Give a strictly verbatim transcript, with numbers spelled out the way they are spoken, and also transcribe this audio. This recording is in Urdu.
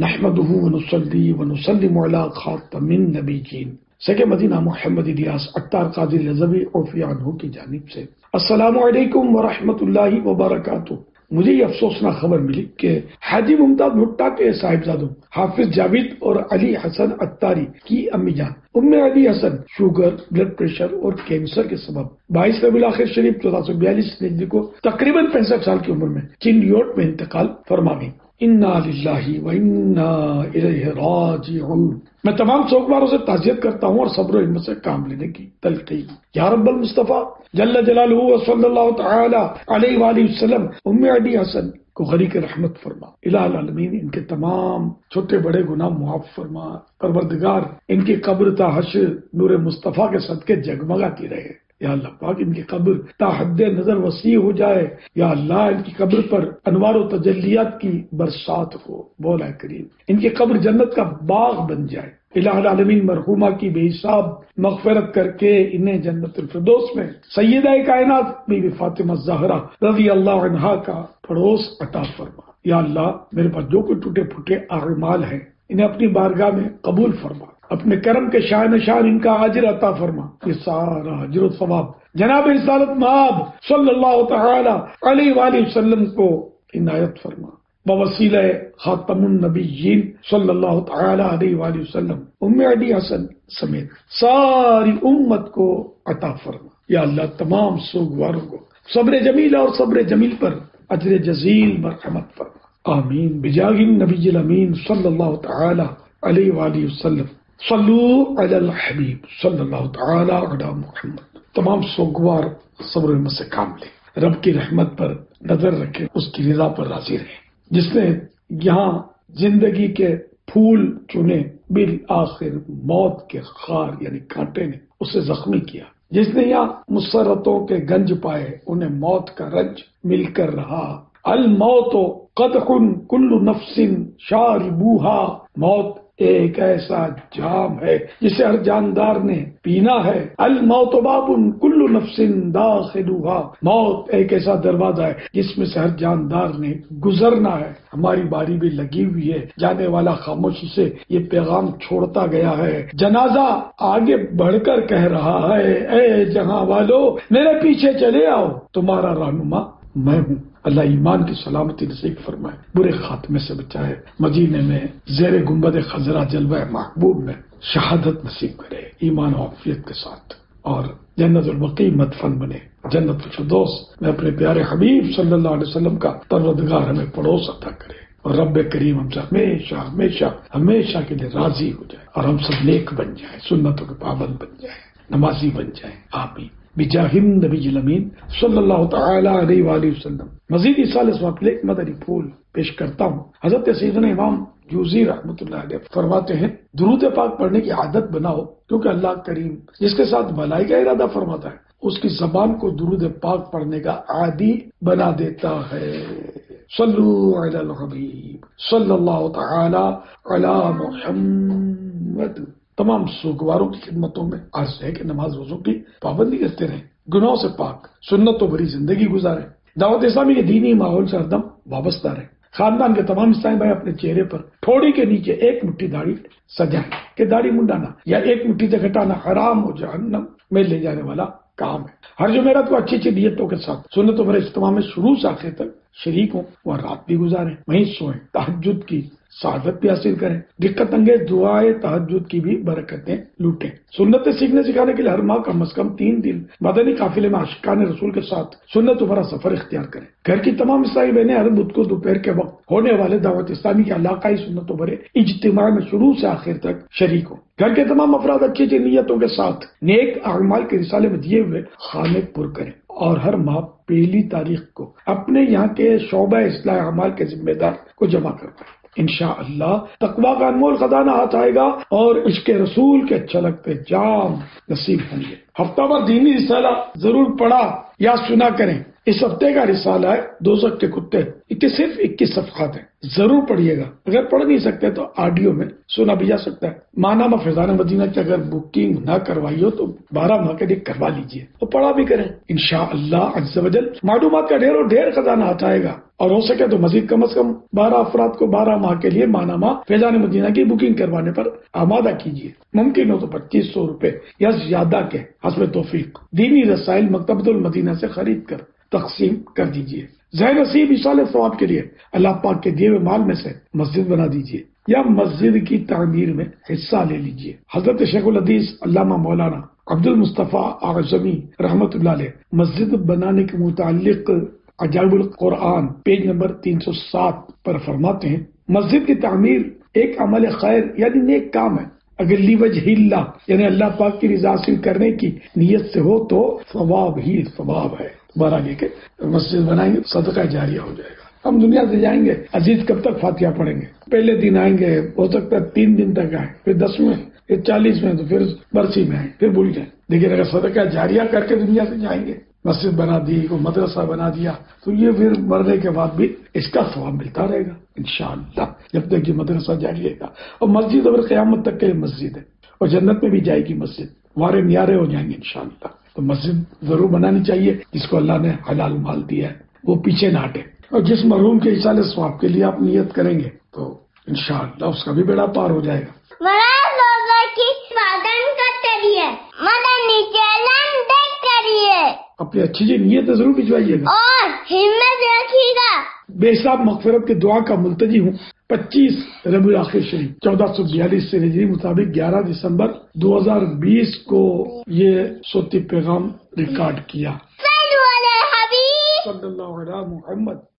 نحمده ونصلي ونسلم على خاتم النبیین سکے مدینہ محمد الیاس اختار قادری رضوی عفو عنہ کی جانب سے السلام علیکم ورحمۃ اللہ وبرکاتہ۔ مجھے یہ افسوسناک خبر ملی کہ حاجی ممتاز بھٹا کے صاحبزادوں حافظ جاوید اور علی حسن اتاری کی امی جان Umm Ali Hasan sugar, blood pressure اور کینسر کے سبب بائیس ربیع الاخر شریف چودہ سو بیالیس ہجری کو تقریباً پینسٹھ سال کی عمر میں چین یورپ میں انتقال فرما گئی۔ انا للہ و انا الیہ راجعون۔ میں تمام سوگواروں سے تعزیت کرتا ہوں اور صبر و ہمت سے کام لینے کی تلقین۔ یا رب المصطفیٰ جل جلالہ و صلی اللہ تعالی علیہ وآلہ وسلم ام علی حسن کو غریق رحمت فرما۔ الہ العالمین ان کے تمام چھوٹے بڑے گناہ معاف فرما۔ پروردگار ان کی قبر تا حشر نور مصطفیٰ کے صدقے جگمگاتی رہے۔ یا اللہ پاک ان کی قبر تا حد نظر وسیع ہو جائے۔ یا اللہ ان کی قبر پر انوار و تجلیات کی برسات ہو۔ مولا کریم ان کی قبر جنت کا باغ بن جائے۔ الہ العالمین مرحومہ کی بے حساب مغفرت کر کے انہیں جنت الفردوس میں سیدہ کائنات بی بی فاطمہ زہرا رضی اللہ عنہا کا پڑوس عطا فرما۔ یا اللہ میرے پاس جو کوئی ٹوٹے پھوٹے اعمال ہیں انہیں اپنی بارگاہ میں قبول فرما۔ اپنے کرم کے شاہ نشان ان کا اجر عطا فرما۔ یہ سارا اجر و ثواب جناب رسالت مآب صلی اللہ تعالی علیہ وآلہ وسلم کو عنایت فرما۔ بوسیلہ خاتم النبیین صلی اللہ تعالی علیہ وآلہ وسلم ام علی حسن سمیت ساری امت کو عطا فرما۔ یا اللہ تمام سوگواروں کو صبر جمیل اور صبر جمیل پر اجر جزیل مرحمت فرما۔ آمین بجاہ النبی الامین صلی اللہ تعالی علیہ وآلہ وسلم۔ صلو علی الحبیب صلی اللہ تعالی علی محمد۔ تمام سوگوار صبر و سے کام لے، رب کی رحمت پر نظر رکھے، اس کی رضا پر راضی رہے۔ جس نے یہاں زندگی کے پھول چنے بالآخر موت کے خار یعنی کانٹے نے اسے زخمی کیا، جس نے یہاں مسرتوں کے گنج پائے انہیں موت کا رنج مل کر رہا۔ الموت قدح کل نفس شاربوہا، موت ایک ایسا جام ہے جسے ہر جاندار نے پینا ہے۔ الموت باب کل نفس داخلوہا، موت ایک ایسا دروازہ ہے جس میں سے ہر جاندار نے گزرنا ہے۔ ہماری باری بھی لگی ہوئی ہے، جانے والا خاموشی سے یہ پیغام چھوڑتا گیا ہے۔ جنازہ آگے بڑھ کر کہہ رہا ہے، اے جہاں والو میرے پیچھے چلے آؤ، تمہارا رہنما میں ہوں۔ اللہ ایمان کی سلامتی نصیب فرمائے، برے خاتمے سے بچائے، مدینے میں زیر گنبد خضرا جلوہ محبوب میں شہادت نصیب کرے ایمان و عافیت کے ساتھ، اور جنت البقیع مدفن بنے، جنت الفردوس میں اپنے پیارے حبیب صلی اللہ علیہ وسلم کا پروردگار ہمیں پڑوس عطا کرے، اور رب کریم ہم سے ہمیشہ ہمیشہ ہمیشہ کے لیے راضی ہو جائے، اور ہم سب نیک بن جائیں، سنتوں کے پابند بن جائیں، نمازی بن جائیں۔ آمین بجاہ النبی الامین صلی اللہ تعالی علیہ وآلہ وسلم۔ مزید اس سال اس وقت ایک مدنی پھول پیش کرتا ہوں۔ حضرت سیدنا امام جوزی رحمۃ اللہ علیہ فرماتے ہیں، درود پاک پڑھنے کی عادت بناؤ، کیونکہ اللہ کریم جس کے ساتھ بھلائی کا ارادہ فرماتا ہے اس کی زبان کو درود پاک پڑھنے کا عادی بنا دیتا ہے۔ صلو علی الحبیب صلی اللہ تعالی علی محمد۔ تمام سوگواروں کی خدمتوں میں عرض ہے کہ نماز روزوں کی پابندی کرتے رہیں، گناہوں سے پاک سنت و بری زندگی گزاریں، دعوت اسلامی کے دینی ماحول سے ہردم وابستہ رہیں، خاندان کے تمام اسلامی بھائی اپنے چہرے پر تھوڑی کے نیچے ایک مٹھی داڑھی سجائیں کہ داڑھی منڈانا یا ایک مٹھی سے گھٹانا حرام و جہنم میں لے جانے والا کام ہے۔ ہر جمعرات کو اچھی اچھی نیتوں کے ساتھ سنت و بر اجتماع میں شروع سے آخر تک شریک ہوں، وہ رات بھی گزاریں، وہیں سوئیں، تہجد کی سعادت بھی حاصل کریں، دقت انگیز دعائیں تہجد کی بھی برکتیں لوٹیں۔ سنتیں سیکھنے سکھانے کے لیے ہر ماہ کم از کم تین دن مدنی قافلے میں عاشقان رسول کے ساتھ سنت و بھرا سفر اختیار کریں۔ گھر کی تمام اسلامی بہنیں ہر بدھ کو دوپہر کے وقت ہونے والے دعوت اسلامی کے علاقائی سنت و بھرے اجتماع میں شروع سے آخر تک شریک ہوں۔ گھر کے تمام افراد اچھی اچھی نیتوں کے ساتھ نیک اعمال کے رسالے میں دیے ہوئے خانے پر کریں، اور ہر ماہ پہلی تاریخ کو اپنے یہاں کے شعبہ اصلاح اعمال کے ذمہ دار کو جمع کروائیں۔ انشاءاللہ تقویٰ کا انمول خزانہ ہاتھ آئے گا اور عشق رسول کے چھلکتے جام نصیب ہوں گے۔ ہفتہ وار دینی رسالہ ضرور پڑھا یا سنا کریں، اس ہفتے کا رسالہ ہے دوزخ کے کتے، اکیس صرف اکیس صفحات ہیں، ضرور پڑھیے گا۔ اگر پڑھ نہیں سکتے تو آڈیو میں سنا بھی جا سکتا ہے۔ ماہنامہ فیضان مدینہ کی اگر بکنگ نہ کروائی ہو تو بارہ ماہ کے لیے کروا لیجیے اور پڑھا بھی کریں، انشاءاللہ عز و جل معلومات کا ڈھیر و ڈھیر خزانہ آتا ہے گا، اور ہو سکے تو مزید کم از کم بارہ افراد کو بارہ ماہ کے لیے ماہنامہ فیضان مدینہ کی بکنگ کروانے پر آمادہ کیجیے۔ ممکن ہو تو پچیس سو روپے یا زیادہ کے حسب توفیق دینی رسائل مکتبۃ المدینہ سے خرید کر تقسیم کر دیجیے۔ ذہن نصیب ایصال ثواب کے لیے اللہ پاک کے دیے ہوئے مال میں سے مسجد بنا دیجیے یا مسجد کی تعمیر میں حصہ لے لیجیے۔ حضرت شیخ الحدیث علامہ مولانا عبد المصطفیٰ اعظمی رحمۃ اللہ علیہ مسجد بنانے کے متعلق عجائب القرآن پیج نمبر تین سو سات پر فرماتے ہیں، مسجد کی تعمیر ایک عمل خیر یعنی نیک کام ہے، اگر لی وجہ اللہ یعنی اللہ پاک کی رضا حاصل کرنے کی نیت سے ہو تو ثواب ہی ثواب ہے۔ بہرحال یہ کہ مسجد بنائیں گے صدقہ جاریہ ہو جائے گا۔ ہم دنیا سے جائیں گے، عزیز کب تک فاتحہ پڑھیں گے؟ پہلے دن آئیں گے، ہو سکتا ہے تین دن تک آئیں، پھر دس میں، پھر چالیس میں، تو پھر برسی میں آئیں، پھر بھول جائیں۔ لیکن اگر صدقہ جاریہ کر کے دنیا سے جائیں گے، مسجد بنا دی، کو مدرسہ بنا دیا، تو یہ پھر مرنے کے بعد بھی اس کا ثواب ملتا رہے گا انشاءاللہ، جب تک یہ مدرسہ جاری رہے گا۔ اور مسجد اور قیامت تک کے لیے مسجد ہے، اور جنت میں بھی جائے گی مسجد، وارے نیارے ہو جائیں گے انشاءاللہ۔ تو مسجد ضرور بنانی چاہیے، جس کو اللہ نے حلال مال دیا ہے وہ پیچھے نہ ہٹے، اور جس مرحوم کے ایصال ثواب کے لیے آپ نیت کریں گے تو انشاءاللہ اس کا بھی بیڑا پار ہو جائے گا۔ اپنی اچھی جی نیت ضرور بھجوائیے گا اور ہمت رکھیے گا۔ بے حساب مغفرت کی دعا کا ملتجی ہوں۔ پچیس ربیع الاخر شریف چودہ سو بیالیس سے ہجری مطابق گیارہ دسمبر دو ہزار بیس کو یہ صوتی پیغام ریکارڈ کیا۔ صلو علی الحبیب صلی اللہ علیہ محمد۔